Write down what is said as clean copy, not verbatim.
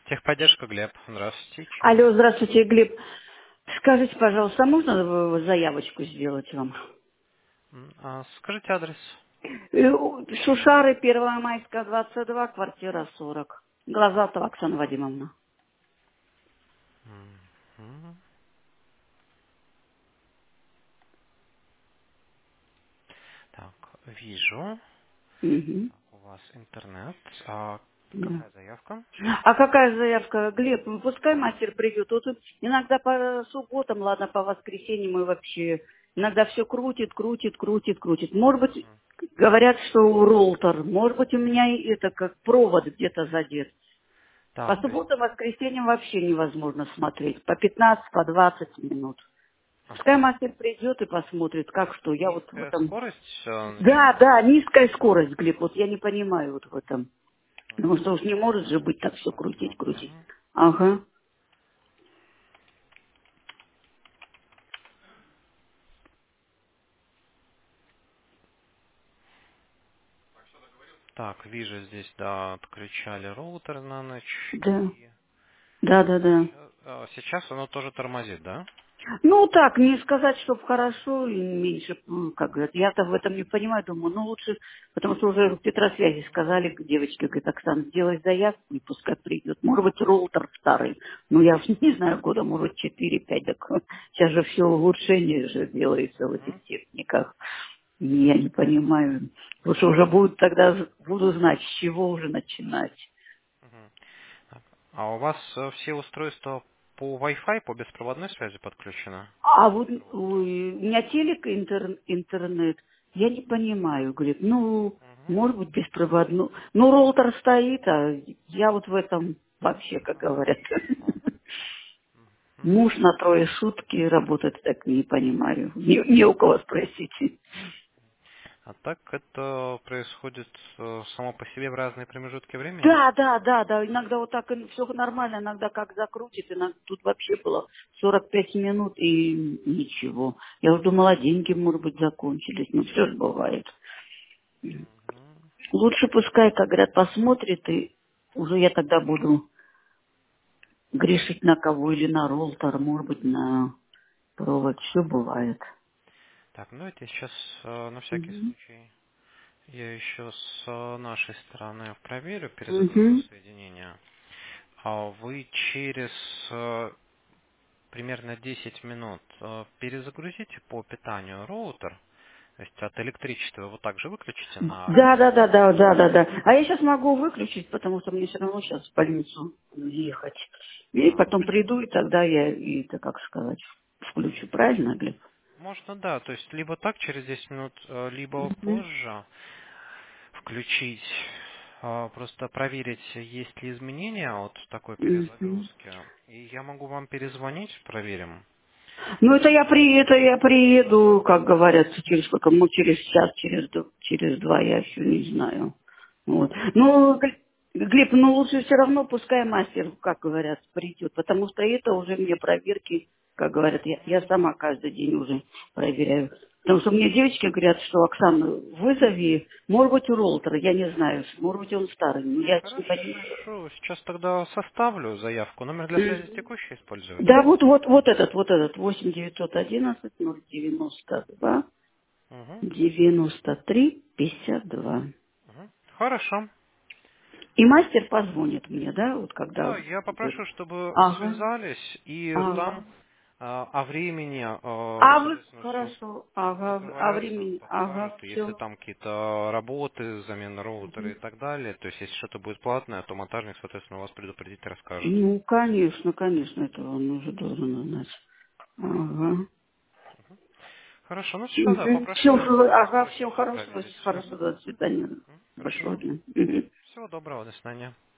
Техподдержка, Глеб. Здравствуйте. Чем Алло, здравствуйте, Глеб. Скажите, пожалуйста, а можно заявочку сделать вам? скажите адрес. Шушары, 1 Майская, 22, квартира 40. Глазатова Оксана Вадимовна. Мгм. Так, вижу. Мгм. У вас интернет. Да. Какая заявка? А какая заявка? Глеб, ну, пускай мастер придет. Вот тут иногда по субботам, ладно, по воскресеньям мы вообще... Иногда все крутит, крутит, крутит, крутит. Может быть, говорят, что роутер. Может быть, у меня и это как провод где-то задет. По Так, то есть субботам, воскресеньям вообще невозможно смотреть. По 15, по 20 минут. Пускай ага. мастер придет и посмотрит, как что. Я вот в Низкая этом... скорость Да, начинает. да, низкая скорость, Глеб, вот я не понимаю вот в этом. Потому что уж не может же быть Сейчас так все посмотрю. крутить, крутить. Мгм. Ага. Так, вижу здесь, да, отключали роутер на ночь Да, и да, да, да. сейчас оно тоже тормозит, да? Ну, так, не сказать, чтобы хорошо и меньше, как говорят, я-то в этом не понимаю, думаю, ну, лучше, потому что уже в Петросвязи сказали девочке, говорит, Оксана, сделай заявку и пускай придет. Может быть, роутер старый, ну, я уж не знаю, года, может, 4-5, так сейчас же все улучшение же делается в этих Мгм. техниках. И я не понимаю, потому что уже будет тогда, буду знать, с чего уже начинать. Мгм. Так. А у вас все устройства по Wi-Fi, по беспроводной связи подключены? А вот К роутеру? у меня телек, интернет, я не понимаю, говорит, ну, Мгм. может быть, беспроводной. Ну, роутер стоит, а я вот в этом вообще, как говорят. Мгм. Муж на трое сутки работает, так не понимаю. Не у кого спросить. А так это происходит само по себе в разные промежутки времени? Да, да, да, да. Иногда вот так все нормально, иногда как закрутит. Иногда тут вообще было 45 минут и ничего. Я уже думала, деньги, может быть, закончились. Ну, все же бывает. Мгм. Лучше пускай, как говорят, посмотрит, и уже я тогда буду грешить на кого, или на роутер, может быть, на провод. Все бывает. Так, ну давайте я сейчас на всякий Угу. случай я еще с нашей стороны проверю, перезагружу Угу. соединение. А вы через примерно 10 минут перезагрузите по питанию роутер, то есть от электричества его также выключите на Да, да, да, 10 да, минут. да, да, да. А я сейчас могу выключить, потому что мне все равно сейчас в больницу ехать. И А, потом приду, и тогда я, и это, как сказать, включу. Правильно, Глеб? можно, да, то есть либо так через 10 минут, либо Мгм. позже включить, просто проверить, есть ли изменения от такой Мгм. перезагрузки. И я могу вам перезвонить, проверим. Ну, это я приеду, как говорят, через сколько, ну, через час, через два, я еще не знаю. Вот. Ну, Глеб, ну лучше все равно пускай мастер, как говорят, придет, потому что это уже мне проверки, как говорят, я сама каждый день уже проверяю. Потому что мне девочки говорят, что Оксана, вызови, может быть, у роутера, я не знаю, может быть, он старый, но я не понимаю. Хорошо, сейчас тогда составлю заявку. Номер для связи Мгм. текущий использовать? Да, вот этот, 8 911 092 Угу. 93 52. Угу. Хорошо. И мастер позвонит мне, да, вот когда Да, я будет. попрошу, чтобы Ага, связались и там ага. о времени, А вы, соответственно, все хорошо, ага, а договорятся, времени, ага, подскажут. Если все. там какие-то работы, замена роутера и так далее, то есть если что-то будет платное, то монтажник, соответственно, вас предупредит и расскажет. Ну, конечно, конечно, это он уже должен знать. Ага. Хорошо, ну все, да, Все, попрошу ага, свой всем состав хорошего, проверить. хорошего, до свидания. Хорошо. Большого дня. Мгм. Всего доброго, до свидания.